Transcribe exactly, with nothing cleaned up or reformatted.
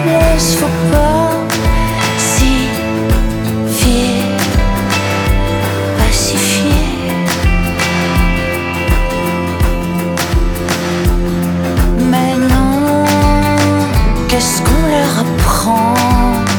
faiblesse, faut pas s'y fier, pacifier. Mais non, qu'est-ce qu'on leur apprend?